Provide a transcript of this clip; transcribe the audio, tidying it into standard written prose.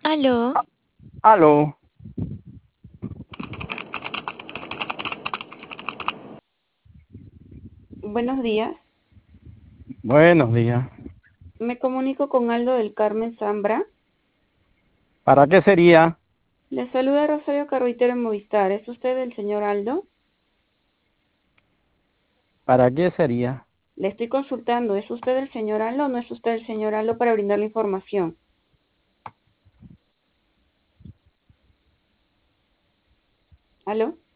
Aló, Aló, Buenos días, buenos días. me comunico con Aldo del Carmen Zambra. ¿Para qué sería? Le saluda Rosario Carruitero en Movistar. ¿Es usted el señor Aldo? ¿Para qué sería? Le estoy consultando. ¿Es usted el señor Aldo o no es usted el señor Aldo para brindarle información? ¿Aló?